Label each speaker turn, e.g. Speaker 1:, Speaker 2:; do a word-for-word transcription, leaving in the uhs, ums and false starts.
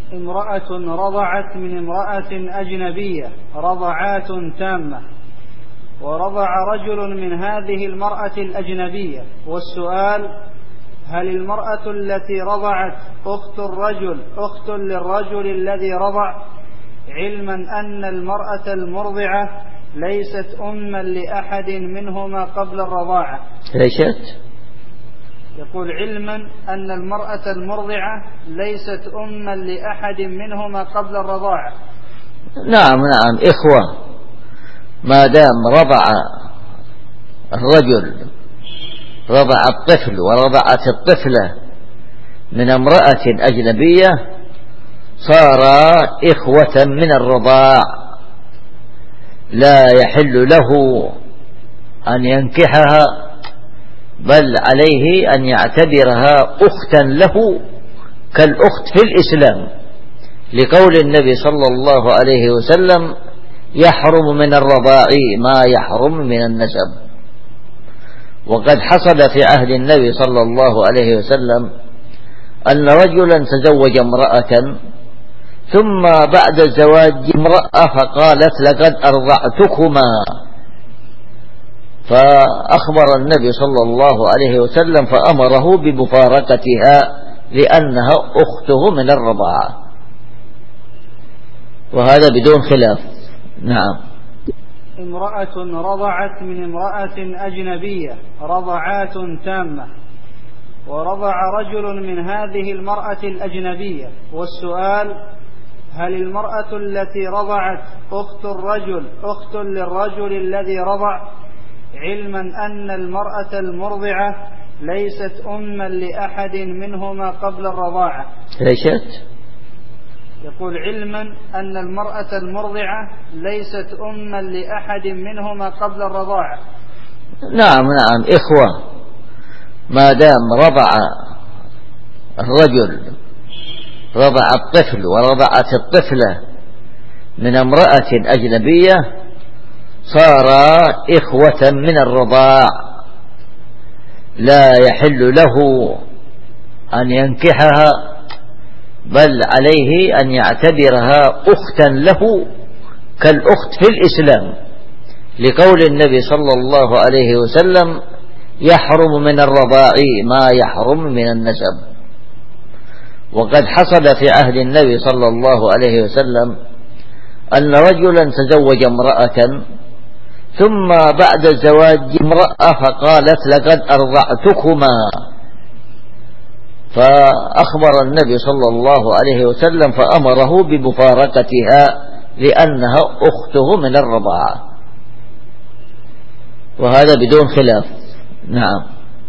Speaker 1: امرأة رضعت من امرأة أجنبية رضعات تامة، ورضع رجل من هذه المرأة الأجنبية، والسؤال: هل المرأة التي رضعت أخت الرجل أخت للرجل الذي رضع، علما أن المرأة المرضعة ليست أما لأحد منهما قبل الرضاعة؟
Speaker 2: ليست؟
Speaker 1: يقول: علما أن المرأة المرضعة ليست أما لأحد منهما قبل الرضاعة.
Speaker 2: نعم نعم إخوة، ما دام رضع الرجل رضع الطفل ورضعت الطفلة من امرأة أجنبية صار إخوة من الرضاع، لا يحل له أن ينكحها، بل عليه أن يعتبرها أختا له كالأخت في الإسلام، لقول النبي صلى الله عليه وسلم: يحرم من الرضاع ما يحرم من النسب. وقد حصل في عهد النبي صلى الله عليه وسلم أن رجلا تزوج امرأة، ثم بعد الزواج امرأة فقالت: لقد أرضعتكما، فأخبر النبي صلى الله عليه وسلم فأمره بمفارقتها لأنها أخته من الرضاعة، وهذا بدون خلاف. نعم.
Speaker 1: امرأة رضعت من امرأة أجنبية رضعات تامة، ورضع رجل من هذه المرأة الأجنبية، والسؤال: هل المرأة التي رضعت أخت الرجل أخت للرجل الذي رضع، علما أن المرأة المرضعة ليست أما لأحد منهما قبل الرضاعة؟
Speaker 2: ليست؟
Speaker 1: يقول: علما أن المرأة المرضعة ليست أما لأحد منهما قبل الرضاعة.
Speaker 2: نعم نعم إخوة، ما دام رضع الرجل رضع الطفل ورضعت الطفلة من امرأة أجنبية صار إخوة من الرضاع، لا يحل له أن ينكحها، بل عليه أن يعتبرها أختا له كالأخت في الإسلام، لقول النبي صلى الله عليه وسلم: يحرم من الرضاع ما يحرم من النسب. وقد حصل في عهد النبي صلى الله عليه وسلم أن رجلا تزوج امرأة، ثم بعد الزواج امرأة فقالت: لقد أرضعتكما، فأخبر النبي صلى الله عليه وسلم فأمره بمفارقتها لأنها أخته من الرضاعة، وهذا بدون خلاف. نعم.